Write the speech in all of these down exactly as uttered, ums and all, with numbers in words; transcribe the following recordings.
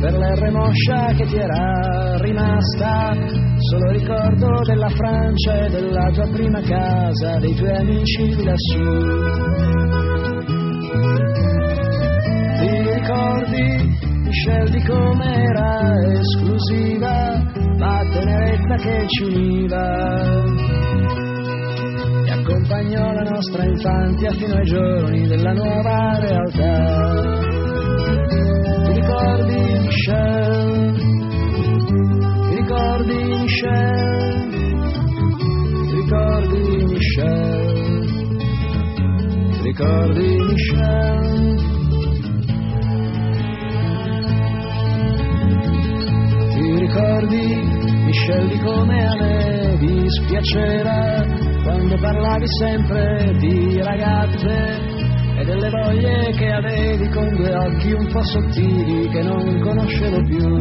per l'R moscia che ti era rimasta, solo ricordo della Francia e della tua prima casa, dei tuoi amici di lassù. Ti ricordi, Michel, di com'era esclusiva la tenerezza che ci univa e accompagnò la nostra infanzia fino ai giorni della nuova realtà. Ti ricordi, Michel? Ti ricordi, Michel? Ti ricordi, Michel? Ti ricordi, Michel? Ti ricordi, Michel, di come a me dispiaceva quando parlavi sempre di ragazze e delle voglie che avevi con due occhi un po' sottili che non conoscevo più.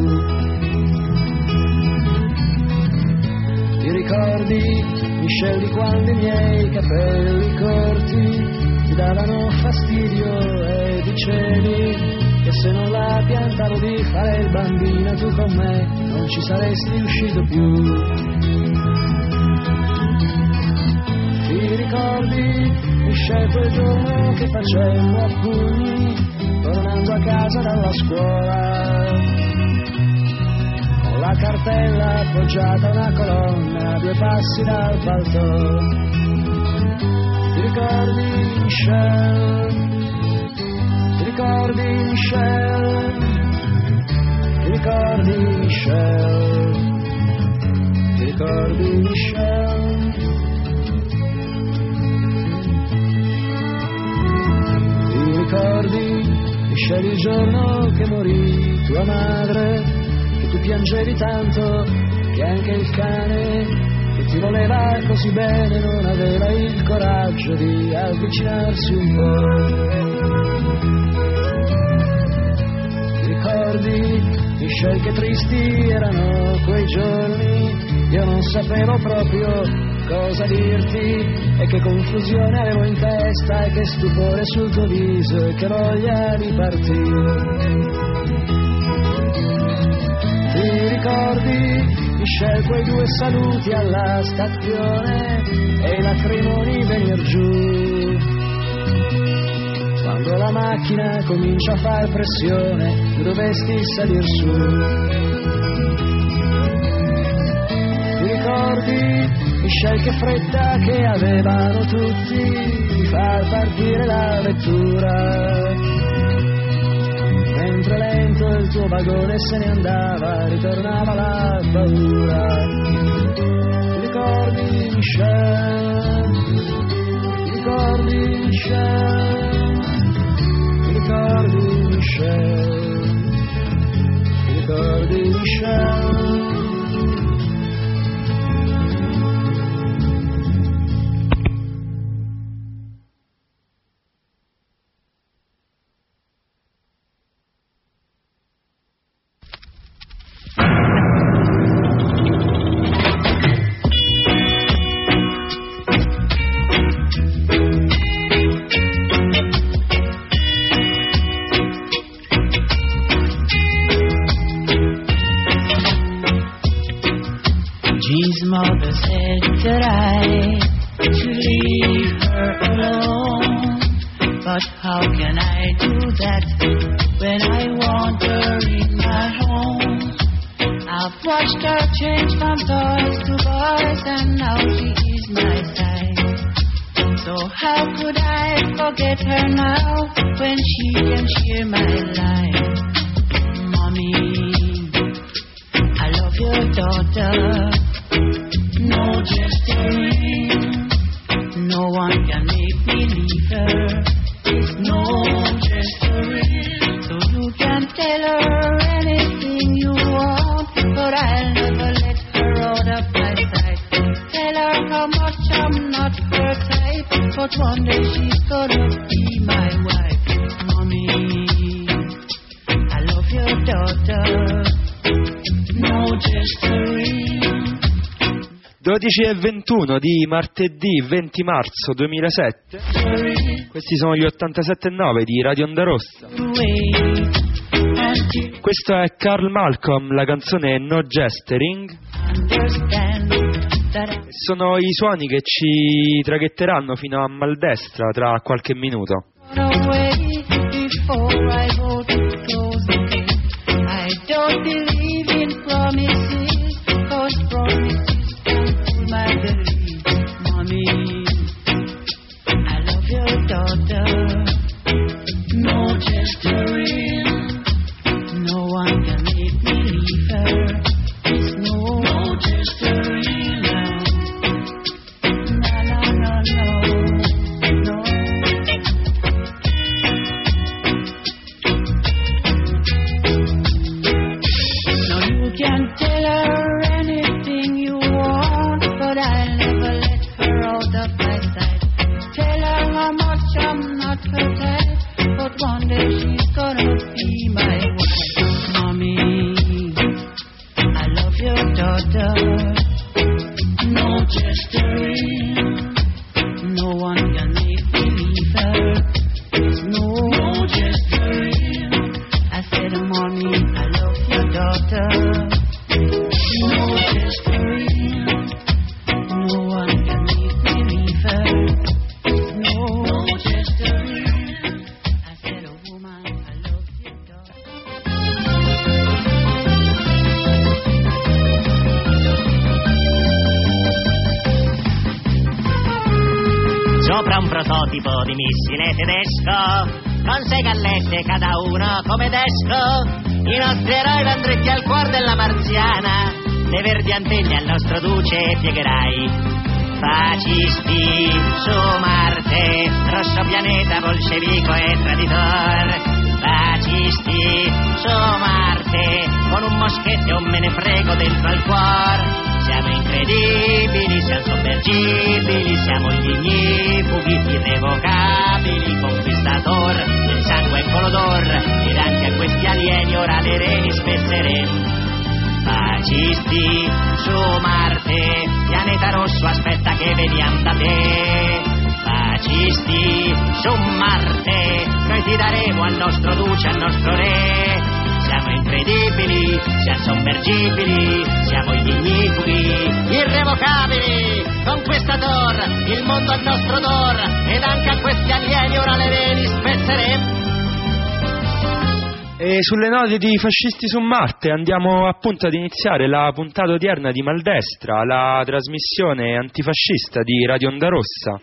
Ti ricordi, Michel, di quando i miei capelli corti ti davano fastidio e dicevi che se non la piantavo di fare il bambino tu con me non ci saresti uscito più. Ti ricordi, Michel, quel giorno che facemmo a pugni tornando a casa dalla scuola con la cartella appoggiata a una colonna a due passi dal balcone? Ti ricordi, Michel? Ti ricordi, Michel? Ti ricordi, Michel? Ti ricordi, Michel? Ti ricordi, Michel, il giorno che morì tua madre, che tu piangevi tanto che anche il cane che ti voleva così bene non aveva il coraggio di avvicinarsi un po'. Ricordi, Michel, che tristi erano quei giorni, io non sapevo proprio cosa dirti e che confusione avevo in testa e che stupore sul tuo viso e che voglia di partire. Ti ricordi, Michel, quei due saluti alla stazione e i lacrimoni venir giù quando la macchina comincia a far pressione, tu dovesti salir su. Ti ricordi, Michel, che fretta che avevano tutti di far partire la vettura, mentre lento il tuo vagone se ne andava, ritornava la paura. Ti ricordi, Michel? Ti ricordi, Michel? Ti ricordi, Michel? Ti ricordi, Michel? Mother said that I should leave her alone, but how can I do that when I want her in my home? I've watched her change from toys to boys and now she is my side. So how could I forget her now when she can share my life? Mommy, I love your daughter. No gesturing, no one can make me leave her. It's no gesturing, so you can tell her anything you want, but I'll never let her out of my sight. Tell her how much I'm not her type, but one day she's gonna be my wife. Mommy, I love your daughter. No gesturing. dodici e ventuno di martedì venti marzo duemilasette. Questi sono gli ottantasette e nove di Radio Onda Rossa. Questo è Carl Malcolm, la canzone No Gesturing. Sono i suoni che ci traghetteranno fino a Maldestra tra qualche minuto. No gesturing, no one can make me leave her. It's no, no gesturing, no, no, no, no, no. Now you can tell her anything you want, but I'll never let her out of my sight. Tell her how much I'm not her type, but one day she's gonna be my wife. Mommy, I love your daughter. No gesturing, no one can make me leave her. There's no, no gesturing. I said, Mommy, I love your daughter. No gesturing, no one can make me leave her. No, no gesturing. Sopra un prototipo di missile tedesco, con sei gallette cada uno come desco, i nostri eroi van dritti al cuore della marziana, le verdi antenne al nostro duce piegherai. Fascisti su Marte, rosso pianeta bolscevico e traditor. Fascisti su Marte, con un moschetto e un me ne frego dentro al cuore. Siamo incredibili, siamo sommergibili, siamo gli ignifughi irrevocabili, conquistator del sangue e colodor, ed anche a questi alieni ora le reni spezzeranno. Fascisti su Marte, pianeta rosso aspetta che veniamo da te. Fascisti su Marte, noi ti daremo al nostro duce, al nostro re. Siamo incredibili, siamo sommergibili, siamo gli ignifughi irrevocabili, conquistator, il mondo al nostro odor, ed anche a questi alieni ora le reni spezzeremo. E sulle note di Fascisti su Marte andiamo appunto ad iniziare la puntata odierna di Maldestra, la trasmissione antifascista di Radio Onda Rossa.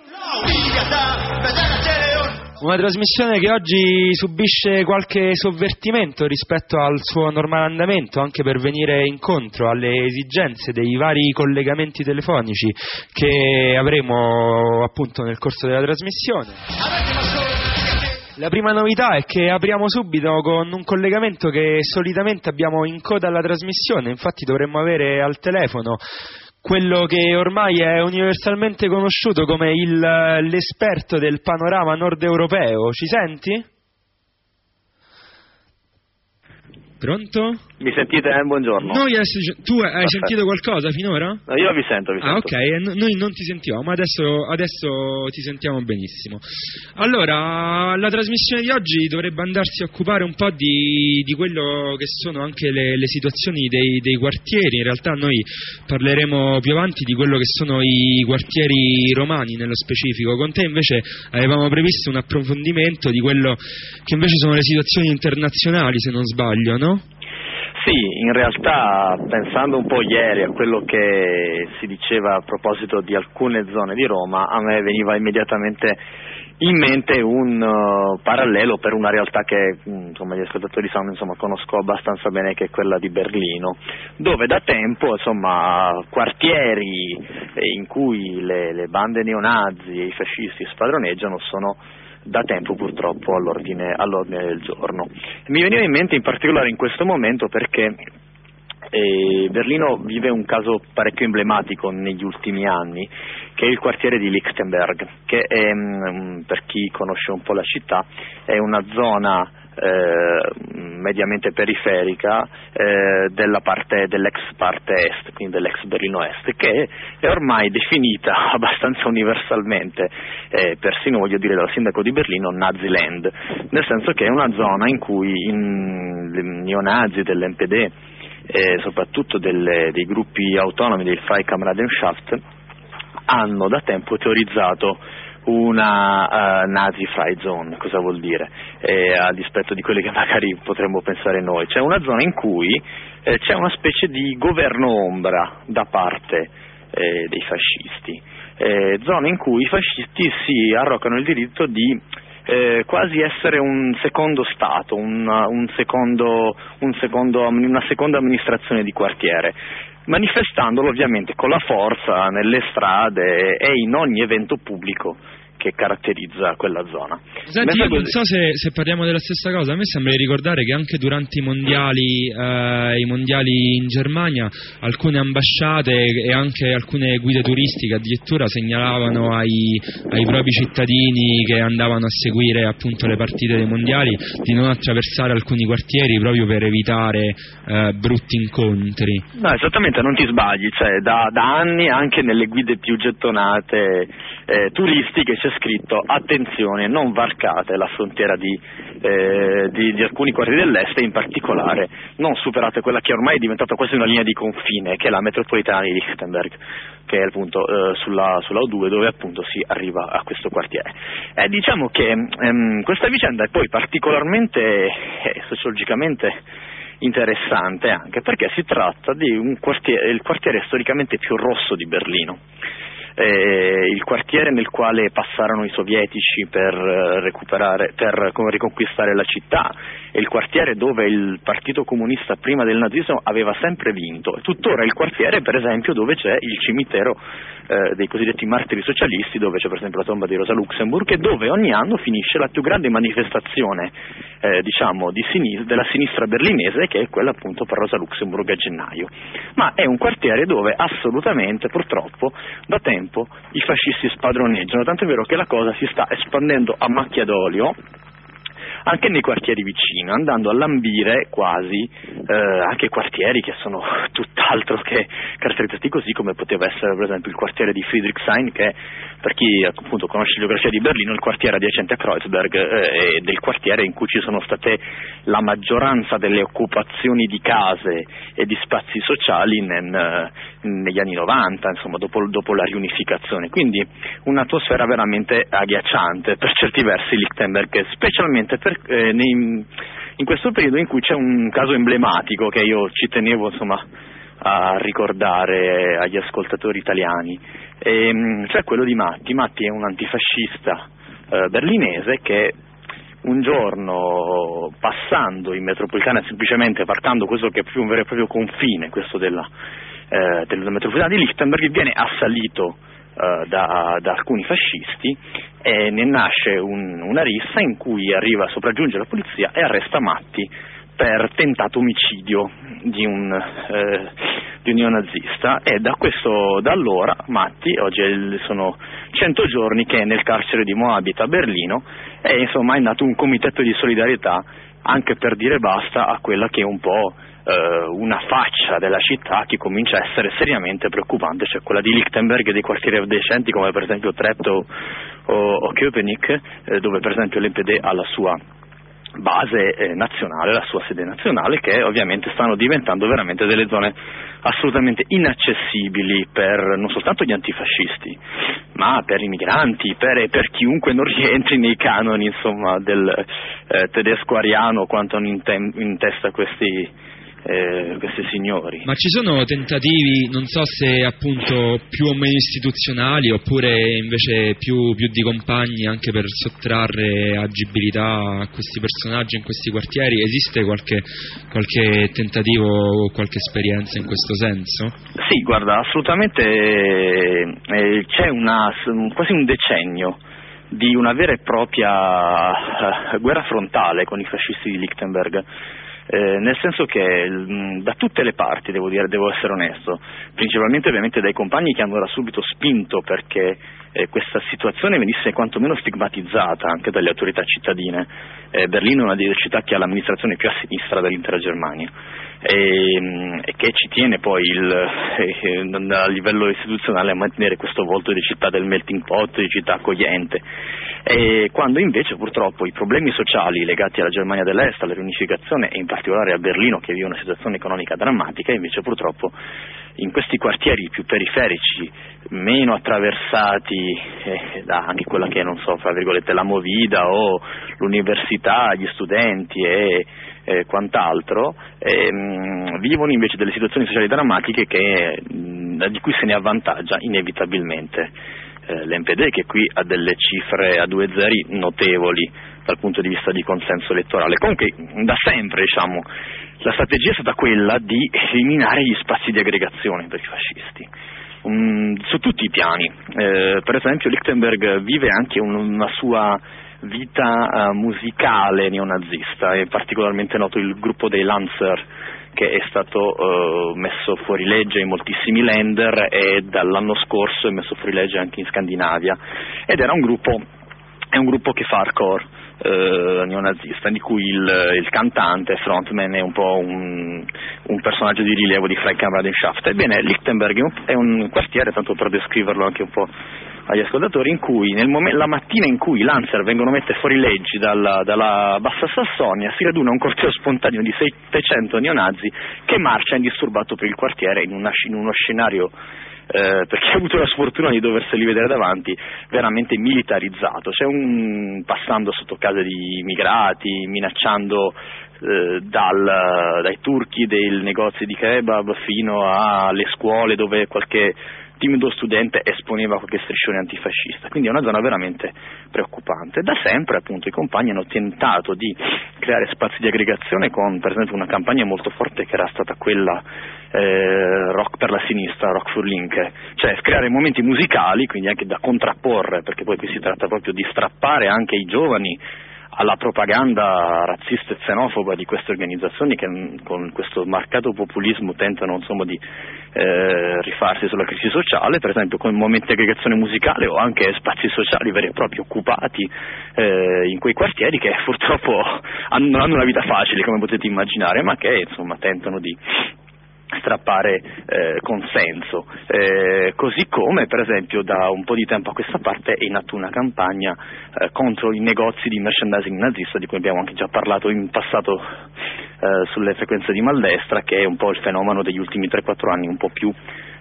Una trasmissione che oggi subisce qualche sovvertimento rispetto al suo normale andamento, anche per venire incontro alle esigenze dei vari collegamenti telefonici che avremo appunto nel corso della trasmissione. La prima novità è che apriamo subito con un collegamento che solitamente abbiamo in coda alla trasmissione, infatti dovremmo avere al telefono quello che ormai è universalmente conosciuto come il, l'esperto del panorama nord europeo. Ci senti? Pronto? Mi sentite? Eh, buongiorno. Noi adesso, tu hai Perfetto. Sentito qualcosa finora? No, io vi sento, vi sento. Ah, ok, noi non ti sentiamo, ma adesso, adesso ti sentiamo benissimo. Allora, la trasmissione di oggi dovrebbe andarsi a occupare un po' di, di quello che sono anche le, le situazioni dei, dei quartieri. In realtà noi parleremo più avanti di quello che sono i quartieri romani nello specifico. Con te invece avevamo previsto un approfondimento di quello che invece sono le situazioni internazionali, se non sbaglio, no? Sì, in realtà pensando un po' ieri a quello che si diceva a proposito di alcune zone di Roma, a me veniva immediatamente in mente un uh, parallelo per una realtà che insomma gli ascoltatori sanno, insomma, conosco abbastanza bene, che è quella di Berlino, dove da tempo insomma quartieri in cui le, le bande neonazi e i fascisti spadroneggiano sono da tempo purtroppo all'ordine, all'ordine del giorno. Mi veniva in mente in particolare in questo momento perché eh, Berlino vive un caso parecchio emblematico negli ultimi anni, che è il quartiere di Lichtenberg, che è, mh, per chi conosce un po' la città, è una zona eh, mediamente periferica eh, della parte, dell'ex parte est, quindi dell'ex Berlino Est, che è ormai definita abbastanza universalmente, eh, persino voglio dire dal sindaco di Berlino, Naziland, nel senso che è una zona in cui i neonazi dell'N P D e soprattutto delle, dei gruppi autonomi del Freikameradschaft hanno da tempo teorizzato una uh, Nazi Frei Zone. Cosa vuol dire? Eh, a dispetto di quelli che magari potremmo pensare noi, c'è una zona in cui eh, c'è una specie di governo ombra da parte eh, dei fascisti, eh, zona in cui i fascisti si arrocano il diritto di eh, quasi essere un secondo Stato, un, un secondo, un secondo, una seconda amministrazione di quartiere, manifestandolo ovviamente con la forza nelle strade e in ogni evento pubblico che caratterizza quella zona. Senti, io non so se, se parliamo della stessa cosa, a me sembra di ricordare che anche durante i mondiali eh, i mondiali in Germania alcune ambasciate e anche alcune guide turistiche addirittura segnalavano ai, ai propri cittadini che andavano a seguire appunto le partite dei mondiali di non attraversare alcuni quartieri proprio per evitare eh, brutti incontri. No, esattamente, non ti sbagli, cioè da, da anni anche nelle guide più gettonate eh, turistiche c'è scritto: attenzione, non varcate la frontiera di, eh, di, di alcuni quartieri dell'est e in particolare non superate quella che ormai è diventata quasi una linea di confine, che è la metropolitana di Lichtenberg, che è appunto eh, sulla, sulla O due, dove appunto si arriva a questo quartiere. E diciamo che ehm, questa vicenda è poi particolarmente eh, sociologicamente interessante, anche perché si tratta di un quartiere, il quartiere storicamente più rosso di Berlino. Eh, il quartiere nel quale passarono i sovietici per eh, recuperare, per come, riconquistare la città, è il quartiere dove il Partito Comunista prima del nazismo aveva sempre vinto, e tuttora è il quartiere per esempio dove c'è il cimitero eh, dei cosiddetti martiri socialisti, dove c'è per esempio la tomba di Rosa Luxemburg, e dove ogni anno finisce la più grande manifestazione eh, diciamo di sinistra, della sinistra berlinese, che è quella appunto per Rosa Luxemburg a gennaio. Ma è un quartiere dove assolutamente, purtroppo, da tempo i fascisti spadroneggiano, tanto è vero che la cosa si sta espandendo a macchia d'olio anche nei quartieri vicini, andando a lambire quasi eh, anche quartieri che sono tutt'altro che caratterizzati così, come poteva essere per esempio il quartiere di Friedrichshain, che per chi appunto conosce la geografia di Berlino è il quartiere adiacente a Kreuzberg, eh, ed è il quartiere in cui ci sono state la maggioranza delle occupazioni di case e di spazi sociali nel, negli anni novanta, insomma dopo, dopo la riunificazione, quindi un'atmosfera veramente agghiacciante per certi versi Lichtenberg, specialmente per Eh, nei, in questo periodo in cui c'è un caso emblematico che io ci tenevo insomma a ricordare agli ascoltatori italiani, e, cioè quello di Matti. Matti è un antifascista eh, berlinese che un giorno, passando in metropolitana, semplicemente varcando questo che è più un vero e proprio confine, questo della, eh, della metropolitana di Lichtenberg, viene assalito Da, da alcuni fascisti e ne nasce un, una rissa in cui arriva, sopraggiunge la polizia e arresta Matti per tentato omicidio di un, eh, di un neonazista, e da questo, da allora Matti, oggi sono cento giorni che è nel carcere di Moabit a Berlino, e insomma è nato un comitato di solidarietà anche per dire basta a quella che è un po' una faccia della città che comincia a essere seriamente preoccupante, cioè quella di Lichtenberg e dei quartieri adiacenti come per esempio Treptow o, o Köpenick, eh, dove per esempio l'N P D ha la sua base eh, nazionale, la sua sede nazionale, che ovviamente stanno diventando veramente delle zone assolutamente inaccessibili per non soltanto gli antifascisti, ma per i migranti, per, per chiunque non rientri nei canoni insomma del eh, tedesco ariano quanto hanno in, te- in testa questi Eh, questi signori. Ma ci sono tentativi, non so se appunto più o meno istituzionali oppure invece più, più di compagni, anche per sottrarre agibilità a questi personaggi in questi quartieri? Esiste qualche, qualche tentativo o qualche esperienza in questo senso? Sì, guarda, assolutamente eh, c'è una, quasi un decennio di una vera e propria uh, guerra frontale con i fascisti di Lichtenberg. eh, nel senso che mh, da tutte le parti, devo dire, devo essere onesto, principalmente ovviamente dai compagni che hanno da subito spinto perché eh, questa situazione venisse quantomeno stigmatizzata anche dalle autorità cittadine. Eh, Berlino è una delle città che ha l'amministrazione più a sinistra dell'intera Germania e, mh, e che ci tiene poi il, eh, a livello istituzionale a mantenere questo volto di città del melting pot, di città accogliente. E quando invece purtroppo i problemi sociali legati alla Germania dell'Est, alla riunificazione e in particolare a Berlino che vive una situazione economica drammatica, invece purtroppo in questi quartieri più periferici, meno attraversati eh, da anche quella che è, non so, fra virgolette la movida o l'università, gli studenti e eh, quant'altro, ehm, vivono invece delle situazioni sociali drammatiche che, mh, di cui se ne avvantaggia inevitabilmente eh, l'N P D, che qui ha delle cifre a due zeri notevoli dal punto di vista di consenso elettorale. Comunque da sempre, diciamo, la strategia è stata quella di eliminare gli spazi di aggregazione per i fascisti, um, su tutti i piani. Eh, per esempio Lichtenberg vive anche un, una sua vita uh, musicale neonazista, è particolarmente noto il gruppo dei Lanzer, che è stato uh, messo fuori legge in moltissimi länder e dall'anno scorso è messo fuori legge anche in Scandinavia, ed era un gruppo, è un gruppo che fa hardcore Uh, neonazista, di cui il, il cantante, frontman, è un po' un, un personaggio di rilievo di Fremdenkameradschaft. Ebbene, Lichtenberg è un quartiere, tanto per descriverlo anche un po' agli ascoltatori, in cui nel momen- la mattina in cui i Lanzer vengono messe fuori leggi dalla, dalla Bassa Sassonia, si raduna un corteo spontaneo di settecento neonazi che marcia indisturbato per il quartiere in, una, in uno scenario Eh, perché ha avuto la sfortuna di doverseli vedere davanti, veramente militarizzato. C'è un passando sotto case di immigrati, minacciando eh, dal, dai turchi dei negozi di kebab fino alle scuole dove qualche timido studente esponeva qualche striscione antifascista, quindi è una zona veramente preoccupante. Da sempre appunto i compagni hanno tentato di creare spazi di aggregazione con per esempio una campagna molto forte che era stata quella eh, rock per la sinistra, Rock für Linke, cioè creare momenti musicali, quindi anche da contrapporre, perché poi qui si tratta proprio di strappare anche i giovani alla propaganda razzista e xenofoba di queste organizzazioni che con questo marcato populismo tentano insomma di eh, rifarsi sulla crisi sociale, per esempio con momenti di aggregazione musicale o anche spazi sociali veri e propri occupati eh, in quei quartieri che purtroppo hanno, non hanno una vita facile, come potete immaginare, ma che insomma tentano di strappare eh, consenso, eh, così come per esempio da un po' di tempo a questa parte è in atto una campagna eh, contro i negozi di merchandising nazista, di cui abbiamo anche già parlato in passato eh, sulle frequenze di Maldestra, che è un po' il fenomeno degli ultimi tre quattro anni, un po' più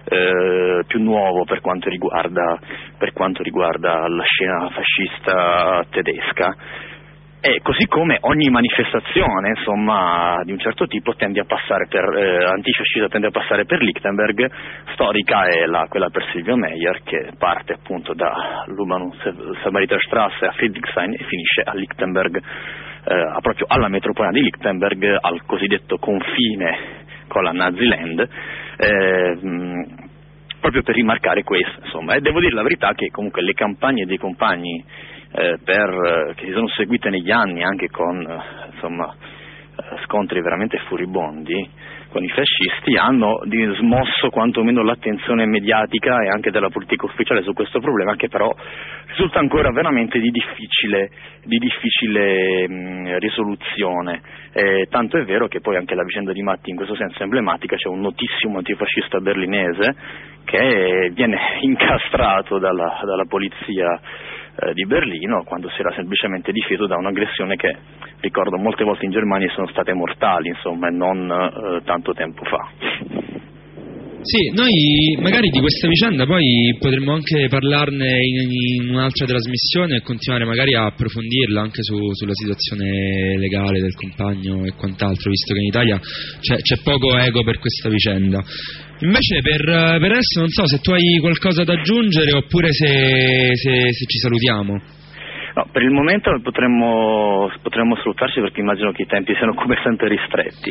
eh, più nuovo per quanto riguarda per quanto riguarda la scena fascista tedesca. E così come ogni manifestazione insomma di un certo tipo tende a passare per eh, antifascista tende a passare per Lichtenberg, storica è la, quella per Silvio Meyer, che parte appunto da Luhmann-Samariterstrasse a Friedrichshain e finisce a Lichtenberg, eh, proprio alla metropolitana di Lichtenberg, al cosiddetto confine con la Naziland, eh, mh, proprio per rimarcare questo insomma. E devo dire la verità che comunque le campagne dei compagni Eh, per, eh, che si sono seguite negli anni anche con eh, insomma eh, scontri veramente furibondi con i fascisti, hanno di smosso quantomeno l'attenzione mediatica e anche della politica ufficiale su questo problema, che però risulta ancora veramente di difficile, di difficile mh, risoluzione, eh, tanto è vero che poi anche la vicenda di Matti in questo senso è emblematica. C'è un notissimo antifascista berlinese che viene incastrato dalla, dalla polizia di Berlino quando si era semplicemente difeso da un'aggressione che, ricordo, molte volte in Germania sono state mortali, insomma, e non eh, tanto tempo fa. Sì, noi magari di questa vicenda poi potremmo anche parlarne in, in un'altra trasmissione e continuare magari a approfondirla anche su, sulla situazione legale del compagno e quant'altro, visto che in Italia c'è, c'è poco eco per questa vicenda. Invece per, per adesso non so se tu hai qualcosa da aggiungere oppure se, se, se ci salutiamo. No, per il momento potremmo, potremmo salutarci, perché immagino che i tempi siano come sempre ristretti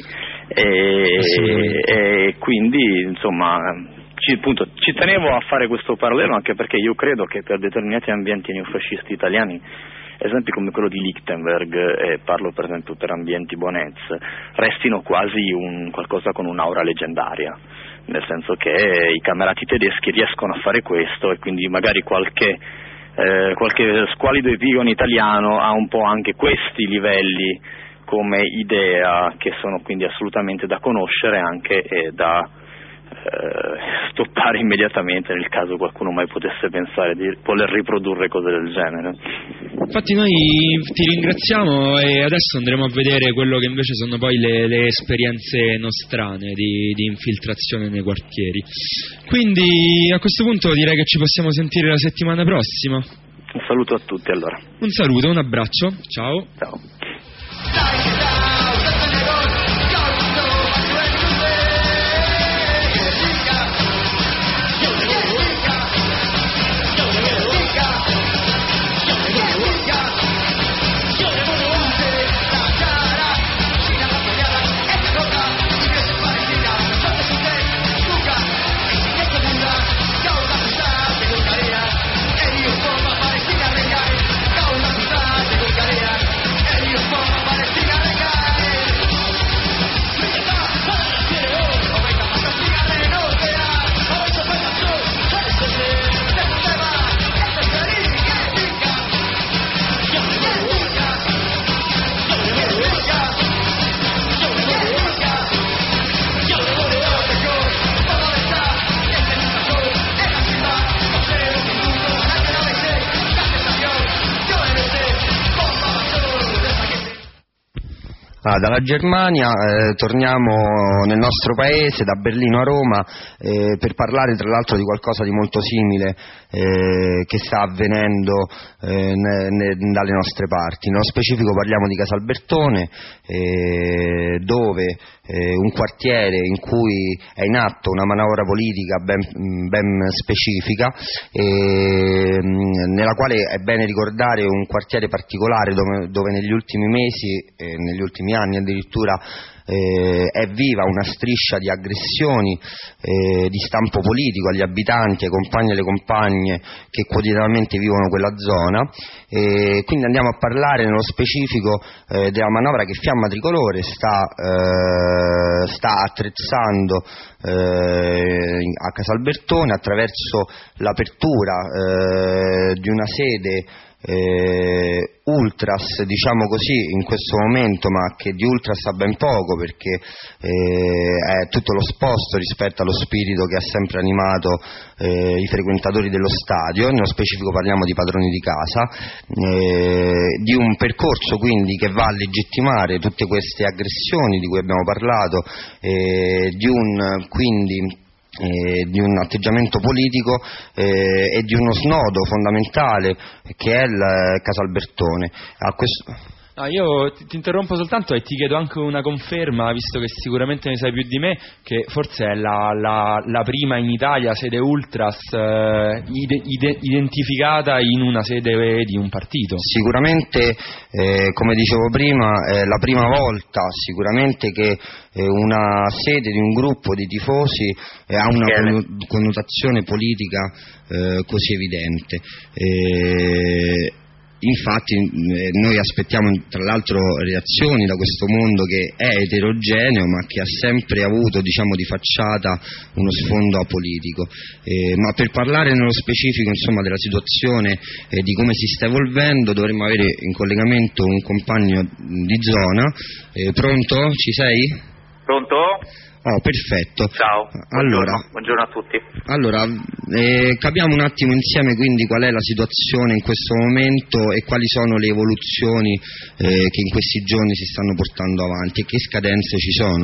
e, e quindi insomma ci, appunto, ci tenevo a fare questo parallelo, anche perché io credo che per determinati ambienti neofascisti italiani esempi come quello di Lichtenberg, e parlo per esempio per ambienti Bonez, restino quasi un qualcosa con un'aura leggendaria, nel senso che i camerati tedeschi riescono a fare questo e quindi magari qualche, eh, qualche squalido epigono italiano ha un po' anche questi livelli come idea, che sono quindi assolutamente da conoscere anche e da eh, stoppare immediatamente nel caso qualcuno mai potesse pensare di voler riprodurre cose del genere. Infatti noi ti ringraziamo e adesso andremo a vedere quello che invece sono poi le, le esperienze nostrane di, di infiltrazione nei quartieri. Quindi a questo punto direi che ci possiamo sentire la settimana prossima. Un saluto a tutti allora. Un saluto, un abbraccio, ciao. Ciao. Ah, dalla Germania eh, torniamo nel nostro paese, da Berlino a Roma, eh, per parlare tra l'altro di qualcosa di molto simile eh, che sta avvenendo eh, ne, ne, dalle nostre parti. Nello specifico parliamo di Casalbertone, eh, dove eh, un quartiere in cui è in atto una manovra politica ben, ben specifica, eh, nella quale è bene ricordare un quartiere particolare dove, dove negli ultimi mesi, eh, negli ultimi anni addirittura, eh, è viva una striscia di aggressioni eh, di stampo politico agli abitanti, ai compagni e alle compagne che quotidianamente vivono quella zona. E quindi andiamo a parlare nello specifico eh, della manovra che Fiamma Tricolore sta, eh, sta attrezzando eh, a Casalbertone attraverso l'apertura eh, di una sede Eh, ultras, diciamo così, in questo momento, ma che di ultras ha ben poco, perché eh, è tutto l'opposto rispetto allo spirito che ha sempre animato eh, i frequentatori dello stadio. Nello specifico parliamo di padroni di casa, eh, di un percorso quindi che va a legittimare tutte queste aggressioni di cui abbiamo parlato, eh, di un quindi Eh, di un atteggiamento politico eh, e di uno snodo fondamentale che è il Casalbertone. A questo... Ah, io ti, ti interrompo soltanto e ti chiedo anche una conferma, visto che sicuramente ne sai più di me, che forse è la, la, la prima in Italia sede ultras eh, ide, ide, identificata in una sede di un partito. Sicuramente, eh, come dicevo prima, è la prima volta sicuramente che eh, una sede di un gruppo di tifosi eh, ha una connotazione politica eh, così evidente. Eh, Infatti eh, noi aspettiamo tra l'altro reazioni da questo mondo che è eterogeneo ma che ha sempre avuto, diciamo, di facciata uno sfondo apolitico. Eh, ma per parlare nello specifico, insomma, della situazione e eh, di come si sta evolvendo dovremmo avere in collegamento un compagno di zona. Eh, pronto? Ci sei? Pronto? Oh, perfetto. Ciao, allora, buongiorno, buongiorno a tutti. Allora, eh, capiamo un attimo insieme quindi qual è la situazione in questo momento e quali sono le evoluzioni eh, che in questi giorni si stanno portando avanti e che scadenze ci sono.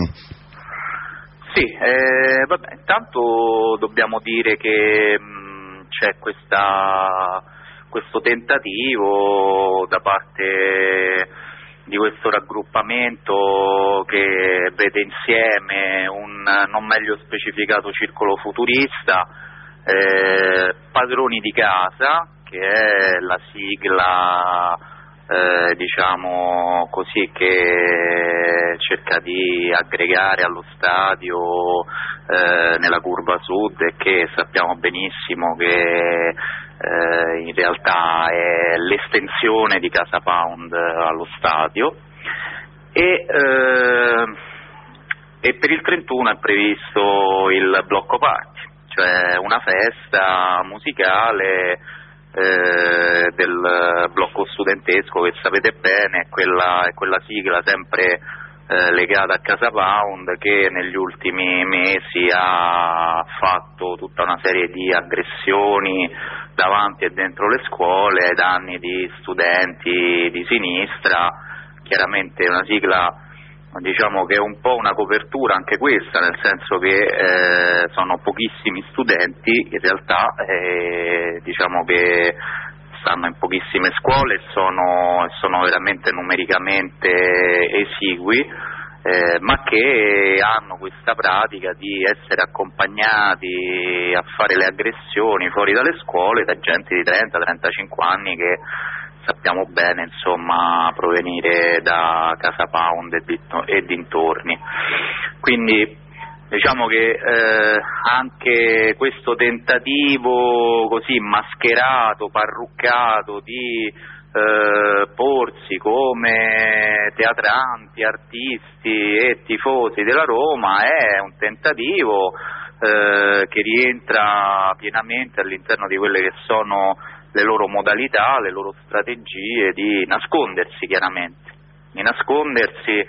Sì, eh, vabbè, intanto dobbiamo dire che mh, c'è questa, questo tentativo da parte di questo raggruppamento che vede insieme un non meglio specificato circolo futurista, eh, padroni di casa, che è la sigla eh, diciamo così che cerca di aggregare allo stadio eh, nella curva sud, e che sappiamo benissimo che eh, in realtà è l'estensione di Casa Pound allo stadio, e, eh, e per il trentuno è previsto il blocco party, cioè una festa musicale eh, del blocco studentesco, che sapete bene è quella, è quella sigla sempre eh, legata a Casa Pound, che negli ultimi mesi ha fatto tutta una serie di aggressioni davanti e dentro le scuole ai danni di studenti di sinistra. Chiaramente è una sigla, diciamo, che è un po' una copertura anche questa, nel senso che eh, sono pochissimi studenti in realtà, eh, diciamo che stanno in pochissime scuole, sono, sono veramente numericamente esigui, eh, ma che hanno questa pratica di essere accompagnati a fare le aggressioni fuori dalle scuole da gente di trenta trentacinque anni che sappiamo bene, insomma, provenire da Casa Pound e dintorni. Quindi diciamo che eh, anche questo tentativo così mascherato, parruccato di eh, porsi come teatranti, artisti e tifosi della Roma è un tentativo eh, che rientra pienamente all'interno di quelle che sono le loro modalità, le loro strategie di nascondersi, chiaramente, di nascondersi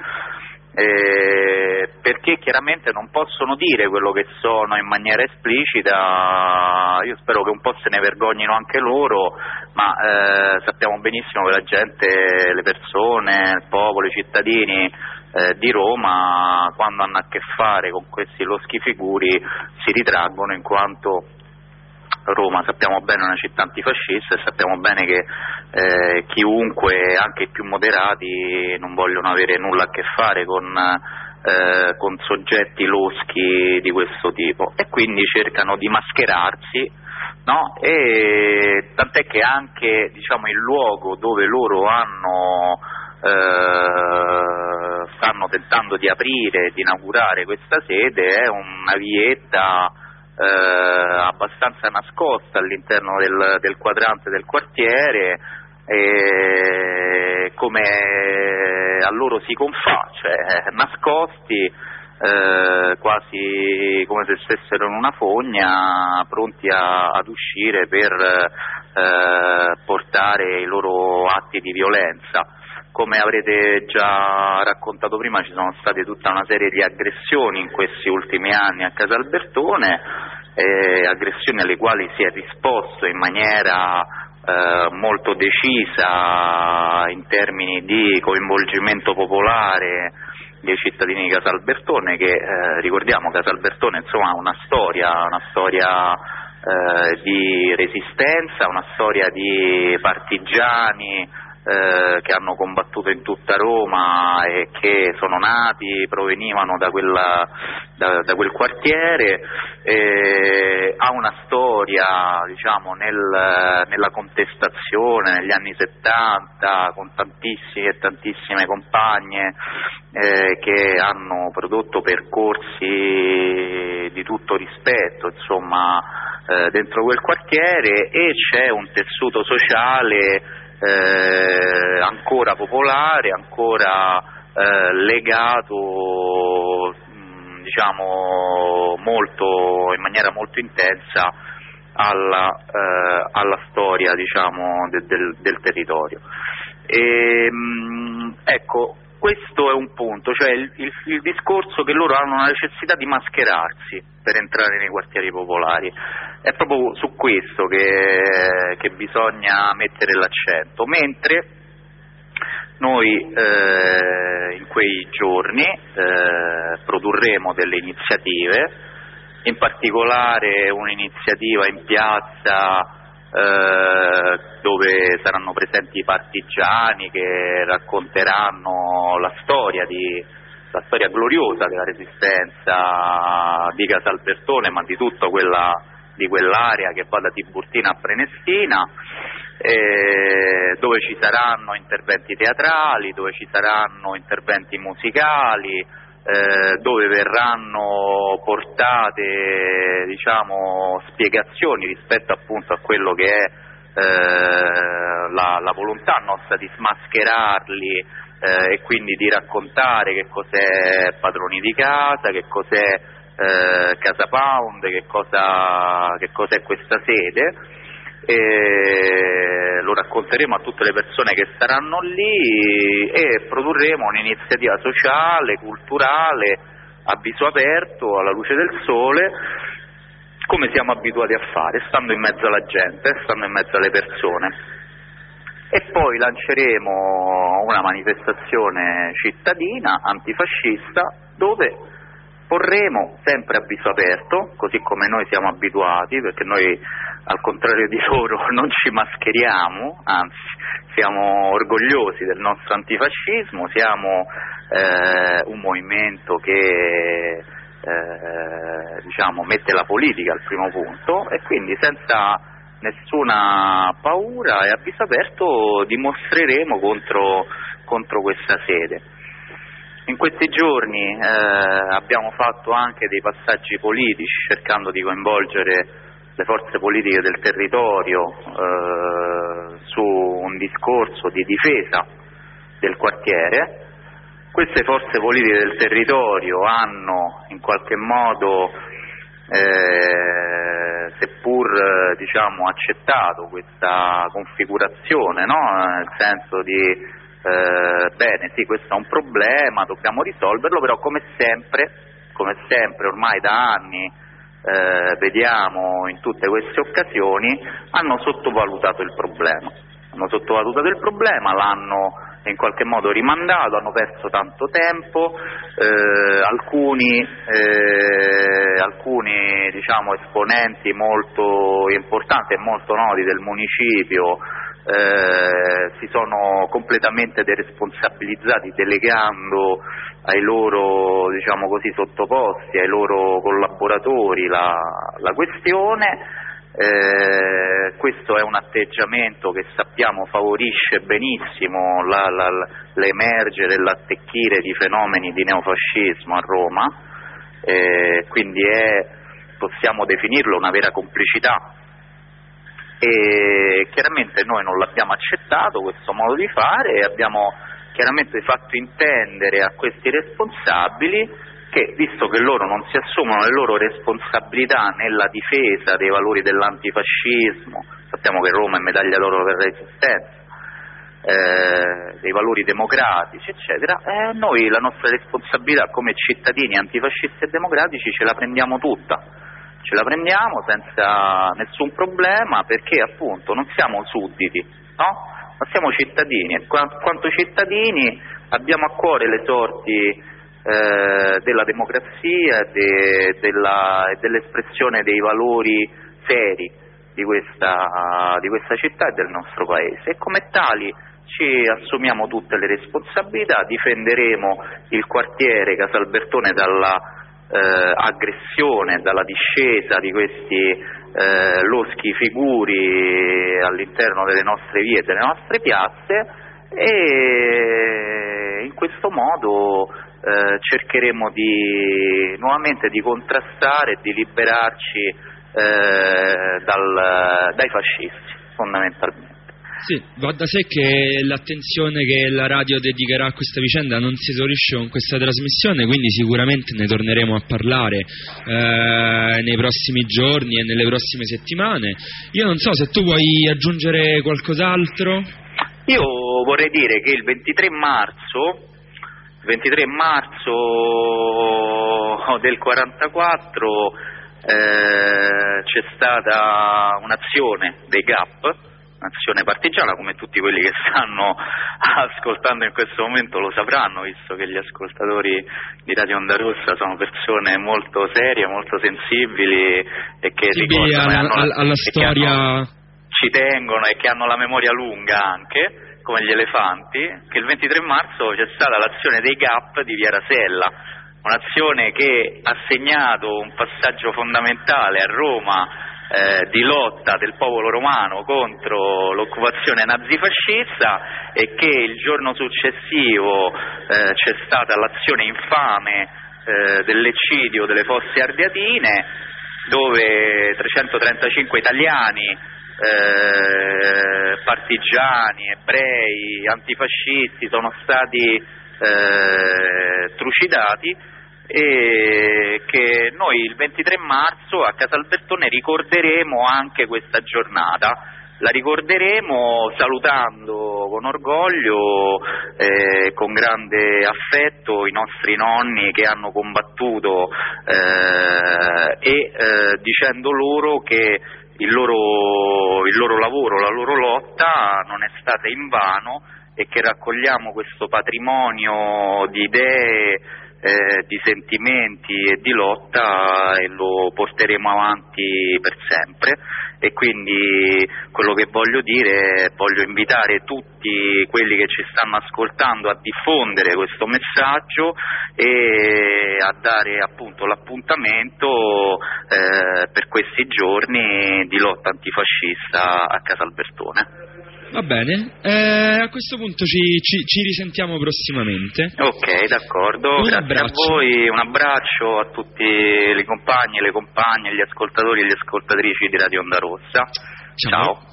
eh, perché chiaramente non possono dire quello che sono in maniera esplicita. Io spero che un po' se ne vergognino anche loro, ma eh, sappiamo benissimo che la gente, le persone, il popolo, i cittadini eh, di Roma, quando hanno a che fare con questi loschi figuri, si ritraggono, in quanto Roma, sappiamo bene, è una città antifascista, e sappiamo bene che eh, chiunque, anche i più moderati, non vogliono avere nulla a che fare con, eh, con soggetti loschi di questo tipo, e quindi cercano di mascherarsi, no? E tant'è che anche, diciamo, il luogo dove loro hanno eh, stanno tentando di aprire, di inaugurare questa sede, è una vietta Eh, abbastanza nascosta all'interno del, del quadrante del quartiere, e come a loro si confà, cioè nascosti, eh, quasi come se stessero in una fogna, pronti a, ad uscire per eh, portare i loro atti di violenza. Come avrete già raccontato prima, ci sono state tutta una serie di aggressioni in questi ultimi anni a Casalbertone, eh, aggressioni alle quali si è risposto in maniera eh, molto decisa in termini di coinvolgimento popolare dei cittadini di Casalbertone, che eh, ricordiamo, Casalbertone insomma ha una storia, una storia eh, di resistenza, una storia di partigiani Eh, che hanno combattuto in tutta Roma e che sono nati, provenivano da, quella, da, da quel quartiere, eh, ha una storia, diciamo, nel, nella contestazione negli anni settanta, con tantissime e tantissime compagne eh, che hanno prodotto percorsi di tutto rispetto, insomma, eh, dentro quel quartiere, e c'è un tessuto sociale Eh, ancora popolare, ancora eh, legato, mh, diciamo, molto, in maniera molto intensa alla, eh, alla storia, diciamo, de, del, del territorio. E, mh, ecco, questo è un punto, cioè il, il, il discorso che loro hanno la necessità di mascherarsi per entrare nei quartieri popolari. È proprio su questo che, che bisogna mettere l'accento, mentre noi eh, in quei giorni eh, produrremo delle iniziative, in particolare un'iniziativa in piazza eh, dove saranno presenti i partigiani che racconteranno la storia di la storia gloriosa della resistenza di Casalbertone, ma di tutta quella di quell'area che va da Tiburtina a Prenestina, eh, dove ci saranno interventi teatrali, dove ci saranno interventi musicali, eh, dove verranno portate, diciamo, spiegazioni rispetto appunto a quello che è eh, la, la volontà nostra di smascherarli eh, e quindi di raccontare che cos'è Padroni di Casa, che cos'è eh, Casa Pound, che cosa che cos'è questa sede. E lo racconteremo a tutte le persone che saranno lì e produrremo un'iniziativa sociale, culturale, a viso aperto, alla luce del sole, come siamo abituati a fare, stando in mezzo alla gente, stando in mezzo alle persone. E poi lanceremo una manifestazione cittadina antifascista dove porremo sempre a viso aperto, così come noi siamo abituati, perché noi al contrario di loro non ci mascheriamo, anzi siamo orgogliosi del nostro antifascismo, siamo eh, un movimento che eh, diciamo mette la politica al primo punto e quindi senza nessuna paura e a viso aperto dimostreremo contro, contro questa sede. In questi giorni eh, abbiamo fatto anche dei passaggi politici cercando di coinvolgere le forze politiche del territorio eh, su un discorso di difesa del quartiere. Queste forze politiche del territorio hanno in qualche modo, eh, seppur diciamo, accettato questa configurazione, no? Nel senso di Eh, bene, sì, questo è un problema, dobbiamo risolverlo, però come sempre, come sempre ormai da anni eh, vediamo in tutte queste occasioni, hanno sottovalutato il problema, hanno sottovalutato il problema, l'hanno in qualche modo rimandato, hanno perso tanto tempo, eh, alcuni, eh, alcuni diciamo, esponenti molto importanti e molto noti del municipio Eh, si sono completamente deresponsabilizzati delegando ai loro diciamo così sottoposti, ai loro collaboratori la, la questione. Eh, questo è un atteggiamento che sappiamo favorisce benissimo la, la, l'emergere e l'attecchire di fenomeni di neofascismo a Roma, eh, quindi è, possiamo definirlo una vera complicità. E chiaramente noi non l'abbiamo accettato questo modo di fare e abbiamo chiaramente fatto intendere a questi responsabili che, visto che loro non si assumono le loro responsabilità nella difesa dei valori dell'antifascismo, sappiamo che Roma è medaglia d'oro per la resistenza, eh, dei valori democratici eccetera, eh, noi la nostra responsabilità come cittadini antifascisti e democratici ce la prendiamo tutta. Ce la prendiamo senza nessun problema perché appunto non siamo sudditi, no? Ma siamo cittadini e quanto cittadini abbiamo a cuore le sorti eh, della democrazia e de, della, dell'espressione dei valori seri di questa, di questa città e del nostro paese e come tali ci assumiamo tutte le responsabilità, difenderemo il quartiere Casalbertone dalla Eh, aggressione, dalla discesa di questi eh, loschi figuri all'interno delle nostre vie e delle nostre piazze e in questo modo eh, cercheremo di nuovamente di contrastare e di liberarci eh, dal, dai fascisti fondamentalmente. Sì, va da sé che l'attenzione che la radio dedicherà a questa vicenda non si esaurisce con questa trasmissione, quindi sicuramente ne torneremo a parlare eh, nei prossimi giorni e nelle prossime settimane. Io non so se tu vuoi aggiungere qualcos'altro. Io vorrei dire che il ventitré marzo, ventitré marzo del quarantaquattro eh, c'è stata un'azione dei G A P, un'azione partigiana, come tutti quelli che stanno ascoltando in questo momento lo sapranno, visto che gli ascoltatori di Radio Onda Rossa sono persone molto serie, molto sensibili e che sì, ricordano alla, hanno, alla, alla storia hanno, ci tengono e che hanno la memoria lunga anche, come gli elefanti, che il ventitré marzo c'è stata l'azione dei G A P di Via Rasella, un'azione che ha segnato un passaggio fondamentale a Roma Eh, di lotta del popolo romano contro l'occupazione nazifascista e che il giorno successivo eh, c'è stata l'azione infame eh, dell'eccidio delle Fosse Ardeatine, dove trecentotrentacinque italiani eh, partigiani, ebrei, antifascisti sono stati eh, trucidati, e che noi il ventitré marzo a Casalbertone ricorderemo anche questa giornata. La ricorderemo salutando con orgoglio, eh, con grande affetto i nostri nonni che hanno combattuto eh, e eh, dicendo loro che il loro, il loro lavoro, la loro lotta non è stata invano e che raccogliamo questo patrimonio di idee, Eh, di sentimenti e di lotta e lo porteremo avanti per sempre. E quindi quello che voglio dire, voglio invitare tutti quelli che ci stanno ascoltando a diffondere questo messaggio e a dare appunto l'appuntamento eh, per questi giorni di lotta antifascista a Casalbertone. Va bene, eh, a questo punto ci, ci, ci risentiamo prossimamente. Ok, d'accordo, Un grazie abbraccio. a voi, un abbraccio a tutti i compagni, le compagne, gli ascoltatori e le ascoltatrici di Radio Onda Rossa. Ciao. Ciao.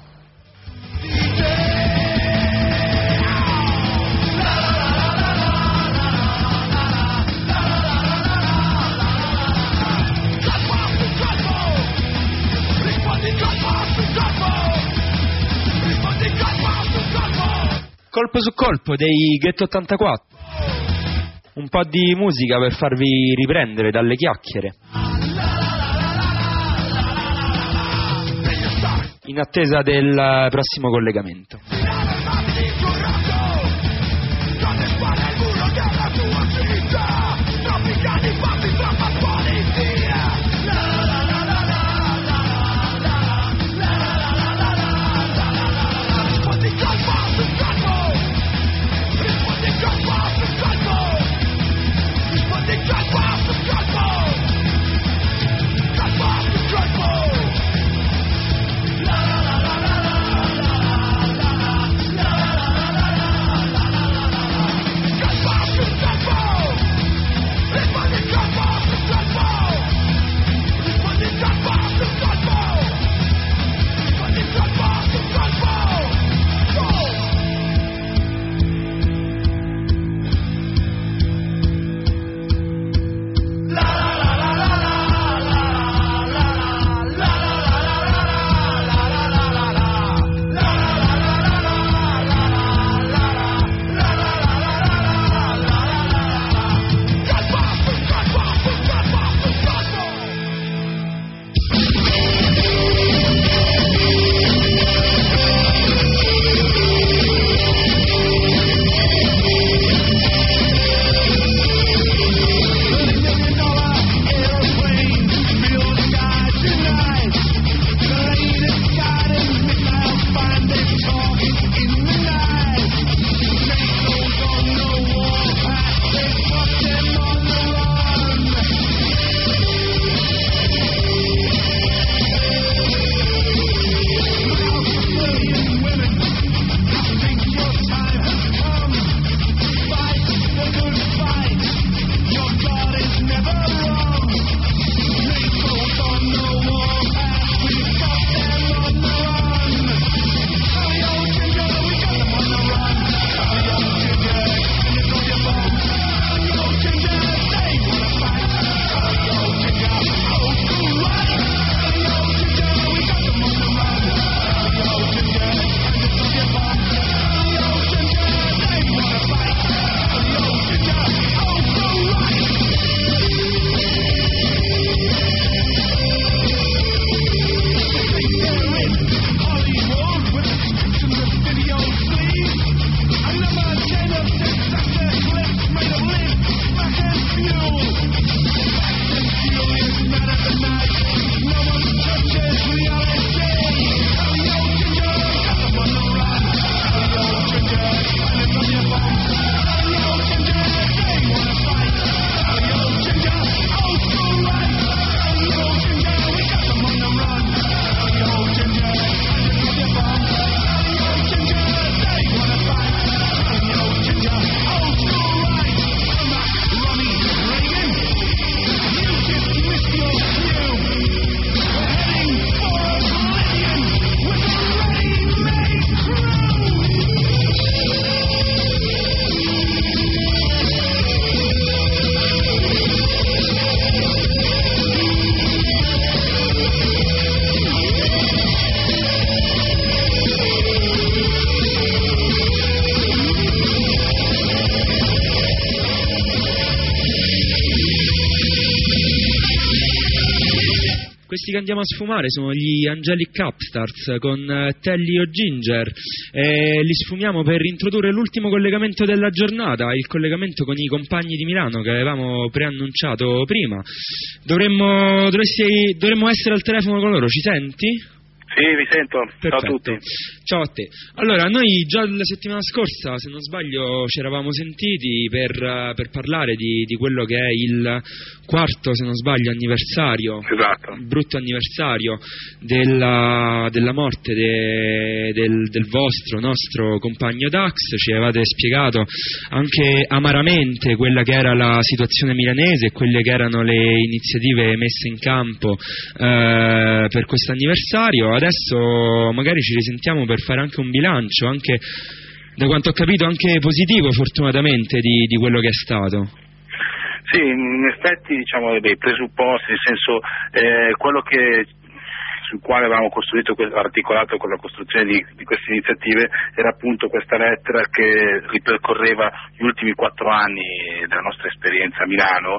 Colpo su colpo dei Ghetto ottantaquattro. Un po' di musica per farvi riprendere dalle chiacchiere. In attesa del prossimo collegamento. Come Questi che andiamo a sfumare sono gli Angelic Upstarts con uh, Telly o Ginger, e li sfumiamo per introdurre l'ultimo collegamento della giornata, il collegamento con i compagni di Milano che avevamo preannunciato prima. Dovremmo, dovresti, dovremmo essere al telefono con loro, ci senti? Sì, vi sento. Perfetto. Ciao a tutti. Ciao a te. Allora, noi già la settimana scorsa, se non sbaglio, ci eravamo sentiti per, uh, per parlare di, di quello che è il quarto, se non sbaglio, anniversario, esatto, brutto anniversario della, della morte de, del, del vostro, nostro compagno Dax. Ci avevate spiegato anche amaramente quella che era la situazione milanese e quelle che erano le iniziative messe in campo uh, per questo anniversario. Adesso magari ci risentiamo per fare anche un bilancio, anche da quanto ho capito anche positivo fortunatamente di, di quello che è stato. Sì, in effetti diciamo dei presupposti, nel senso eh, quello che sul quale avevamo costruito, articolato con la costruzione di, di queste iniziative, era appunto questa lettera che ripercorreva gli ultimi quattro anni della nostra esperienza a Milano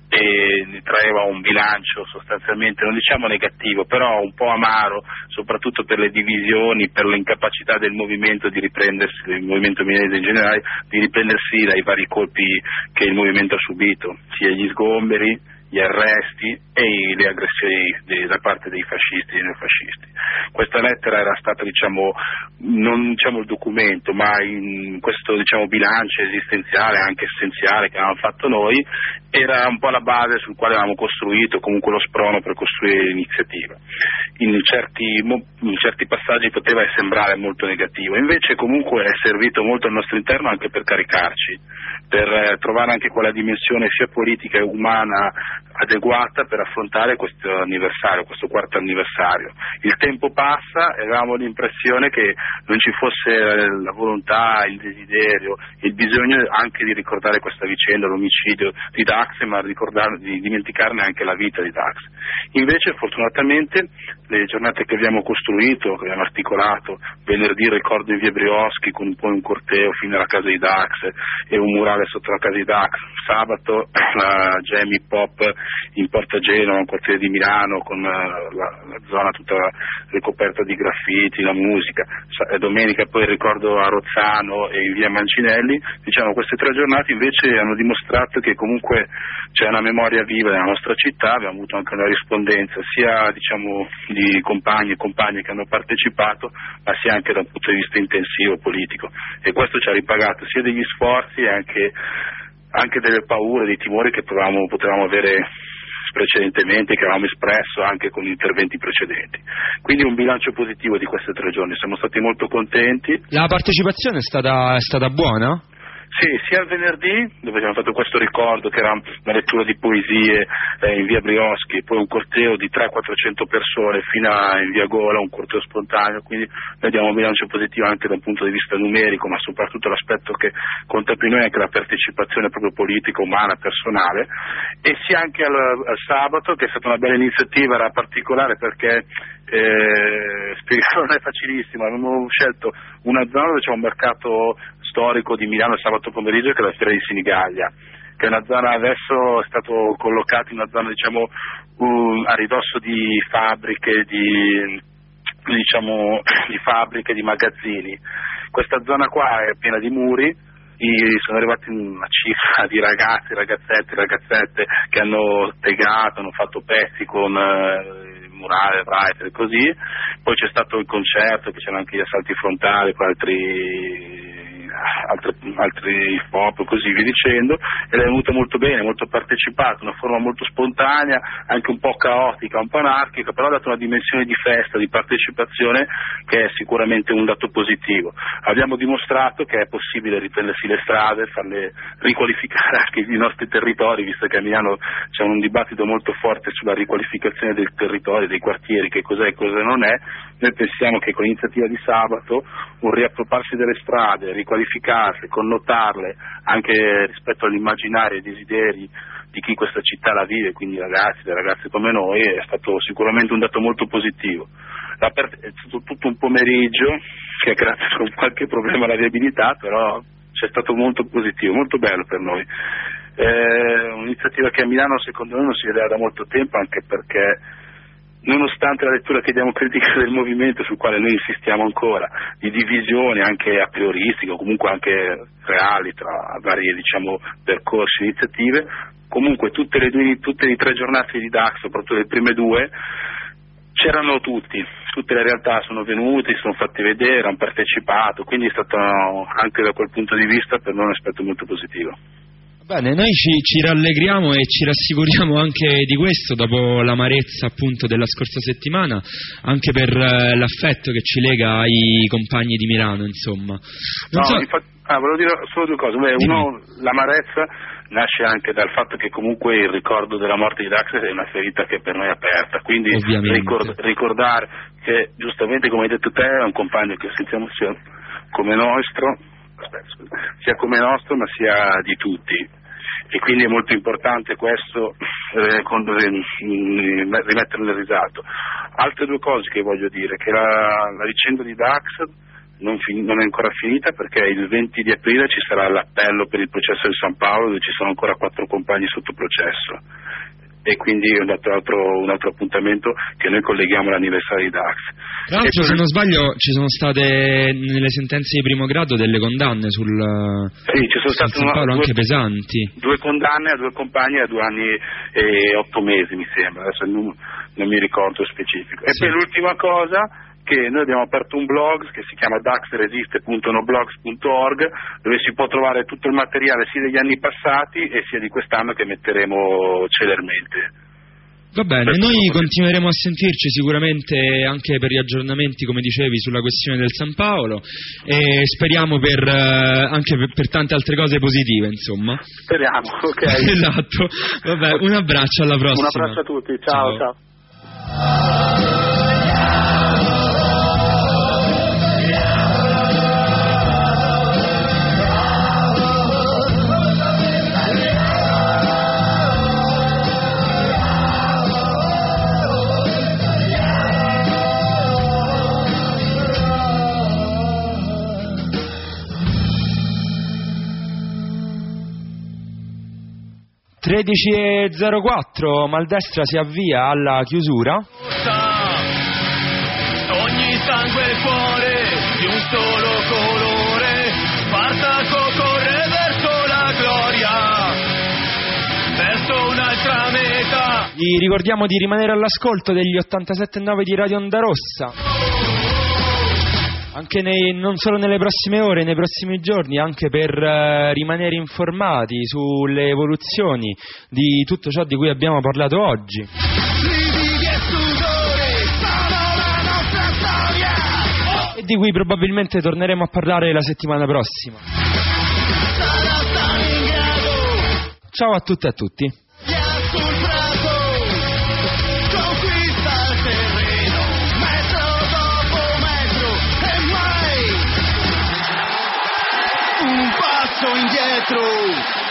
e ne traeva un bilancio sostanzialmente, non diciamo negativo, però un po' amaro, soprattutto per le divisioni, per l'incapacità del movimento di riprendersi, del movimento milanese in generale, di riprendersi dai vari colpi che il movimento ha subito, sia gli sgomberi, gli arresti e le aggressioni de, da parte dei fascisti e dei neofascisti. Questa lettera era stata, diciamo, non diciamo il documento, ma in questo diciamo bilancio esistenziale, anche essenziale, che avevamo fatto noi, era un po' la base sul quale avevamo costruito, comunque lo sprono per costruire l'iniziativa. In certi, in certi passaggi poteva sembrare molto negativo, invece comunque è servito molto al nostro interno anche per caricarci, per eh, trovare anche quella dimensione sia politica e umana adeguata per affrontare questo anniversario, questo quarto anniversario. Il tempo passa e avevamo l'impressione che non ci fosse la volontà, il desiderio, il bisogno anche di ricordare questa vicenda, l'omicidio di Dax, ma di dimenticarne anche la vita di Dax. Invece fortunatamente le giornate che abbiamo costruito, che abbiamo articolato, venerdì ricordo in via Brioschi con un po' un corteo fino alla casa di Dax e un murale sotto la casa di Dax, sabato la Jam Hip Hop in Porta Genova, un quartiere di Milano, con la, la zona tutta ricoperta di graffiti, la musica, e domenica poi ricordo a Rozzano e in via Mancinelli. Diciamo, queste tre giornate invece hanno dimostrato che comunque c'è una memoria viva nella nostra città, abbiamo avuto anche una rispondenza sia diciamo di compagni e compagne che hanno partecipato, ma sia anche da un punto di vista intensivo politico, e questo ci ha ripagato sia degli sforzi e anche anche delle paure, dei timori che potevamo, potevamo avere precedentemente, che avevamo espresso anche con interventi precedenti. Quindi un bilancio positivo di questi tre giorni, siamo stati molto contenti. La partecipazione è stata, è stata buona? Sì, sia il venerdì, dove abbiamo fatto questo ricordo che era una lettura di poesie eh, in via Brioschi, poi un corteo di trecento quattrocento persone fino a in via Gola, un corteo spontaneo, quindi noi diamo un bilancio positivo anche da un punto di vista numerico, ma soprattutto l'aspetto che conta più noi è anche la partecipazione proprio politica, umana, personale, e sia anche al, al sabato, che è stata una bella iniziativa, era particolare perché eh, spiegarlo non è facilissimo, abbiamo scelto una zona dove c'è un mercato storico di Milano il sabato pomeriggio, che è la Fiera di Sinigaglia, che è una zona, adesso è stato collocato in una zona diciamo uh, a ridosso di fabbriche, di diciamo di fabbriche, di magazzini. Questa zona qua è piena di muri, sono arrivati una cifra di ragazzi, ragazzetti, ragazzette che hanno tegato, hanno fatto pezzi con eh, murale, writer e così. Poi c'è stato il concerto, che c'erano anche gli assalti frontali con altri altri, altri pop, così via dicendo, ed è venuto molto bene, molto partecipato, una forma molto spontanea, anche un po' caotica, un po' anarchica, però ha dato una dimensione di festa, di partecipazione che è sicuramente un dato positivo. Abbiamo dimostrato che è possibile riprendersi le strade, farle riqualificare anche i nostri territori, visto che a Milano c'è un dibattito molto forte sulla riqualificazione del territorio, dei quartieri, che cos'è e cosa non è. Noi pensiamo che con l'iniziativa di sabato un riappropriarsi delle strade, riqualificarle, connotarle anche rispetto all'immaginario e ai desideri di chi questa città la vive, quindi ragazzi e ragazze come noi, è stato sicuramente un dato molto positivo. È stato tutto un pomeriggio che ha creato qualche problema alla viabilità, però c'è stato molto positivo, molto bello per noi. È un'iniziativa che a Milano secondo noi non si vedeva da molto tempo, anche perché nonostante la lettura che diamo critica del movimento, sul quale noi insistiamo ancora, di divisioni anche a prioristiche o comunque anche reali tra vari, diciamo, percorsi, iniziative, comunque tutte le, due, tutte le tre giornate di Dax, soprattutto le prime due, c'erano tutti, tutte le realtà sono venute, si sono fatti vedere, hanno partecipato, quindi è stato anche da quel punto di vista per noi un aspetto molto positivo. Bene, noi ci, ci rallegriamo e ci rassicuriamo anche di questo dopo l'amarezza appunto della scorsa settimana, anche per eh, l'affetto che ci lega ai compagni di Milano, insomma. Non no, so... infatti, ah, volevo dire solo due cose. Beh, uno, l'amarezza nasce anche dal fatto che comunque il ricordo della morte di Dax è una ferita che per noi è aperta, quindi ricord- ricordare che giustamente, come hai detto te, è un compagno che sentiamo sia come nostro, aspetta, scusa, sia come nostro ma sia di tutti. E quindi è molto importante questo, eh, quando, eh, rimettere nel risalto. Altre due cose che voglio dire, che la, la vicenda di Dax non, fin- non è ancora finita, perché il venti di aprile ci sarà l'appello per il processo di San Paolo, dove ci sono ancora quattro compagni sotto processo, e quindi è un altro, un altro appuntamento che noi colleghiamo all'anniversario di Dax. Tra l'altro, se non sbaglio, ci sono state nelle sentenze di primo grado delle condanne sul, sì, ci sono state San Paolo, una, anche due, pesanti. Due condanne a due compagni a due anni e otto mesi, mi sembra, adesso non, non mi ricordo specifico. E sì. Poi l'ultima cosa, che noi abbiamo aperto un blog che si chiama daxresiste punto noblogs punto org, dove si può trovare tutto il materiale sia degli anni passati e sia di quest'anno, che metteremo celermente. Va bene, noi continueremo a sentirci sicuramente anche per gli aggiornamenti, come dicevi, sulla questione del San Paolo, e speriamo per eh, anche per, per tante altre cose positive, insomma. Speriamo, ok. Esatto. Vabbè, un abbraccio, alla prossima. Un abbraccio a tutti, ciao. ciao. ciao. tredici e zero quattro, Maldestra si avvia alla chiusura. Ogni sangue e cuore di un solo colore, Spartaco corre verso la gloria, verso un'altra meta. Vi ricordiamo di rimanere all'ascolto degli ottantasette virgola nove di Radio Onda Rossa, anche nei, non solo nelle prossime ore, nei prossimi giorni, anche per uh, rimanere informati sulle evoluzioni di tutto ciò di cui abbiamo parlato oggi. E di cui probabilmente torneremo a parlare la settimana prossima. Ciao a tutte e a tutti. Indietro